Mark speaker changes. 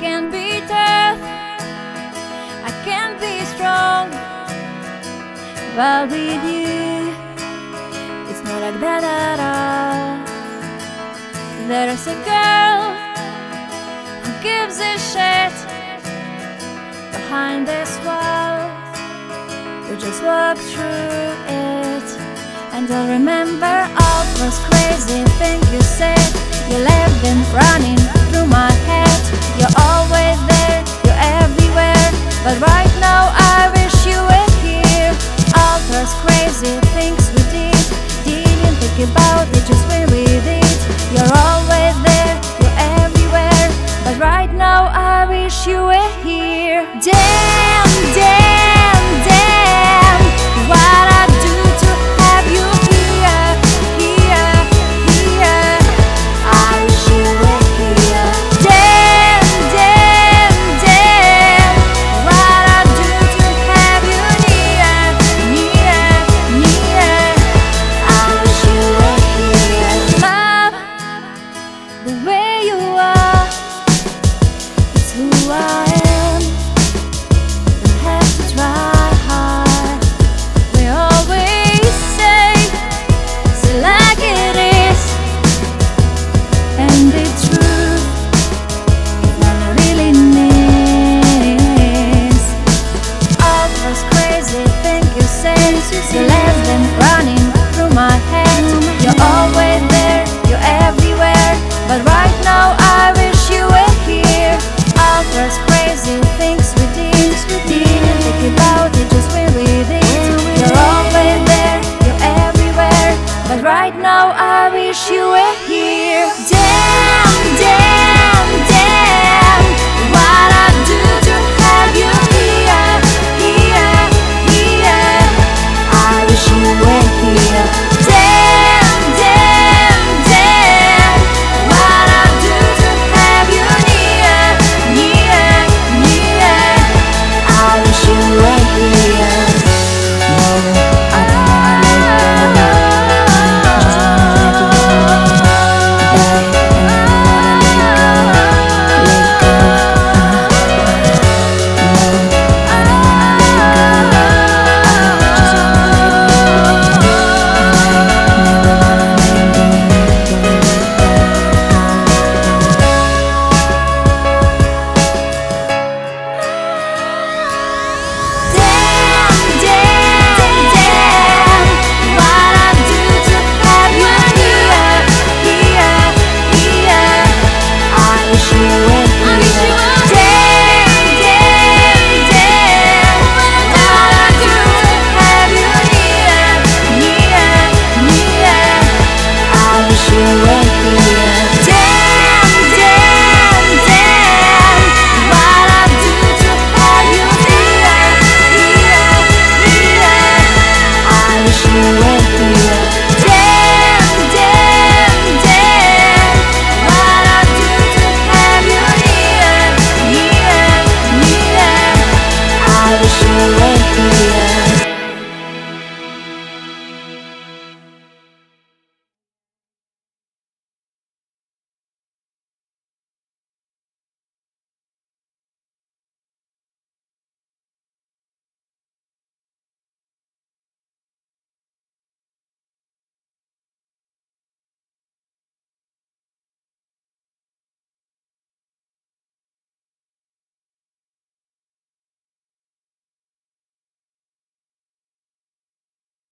Speaker 1: can be tough, I can be strong, but with you it's not like that at all. There's a girl who gives a shit behind this wall. You just walk through it, and I'll remember all those crazy things you said. You left them running through my head. You're always there, you're everywhere, but right now I wish you were here. All those crazy things we didn't think about it, just went with it. You're always there, you're everywhere, but right now I wish you were here. Damn, damn, damn, what I do to have you here, here, here. I wish you were here. Damn, damn, damn, what I do to have you near, near, near. I wish you were here. Love, the way you are, it's who I am. Don't have to try hard. We always say like it is, and the truth is what I really miss. All those crazy things you said, you left them running through my head. You're always there, you're everywhere, but right now I wish you were here. All those crazy things we didn't think about it, just went with it. You're always there, you're everywhere, but right now I wish you were here.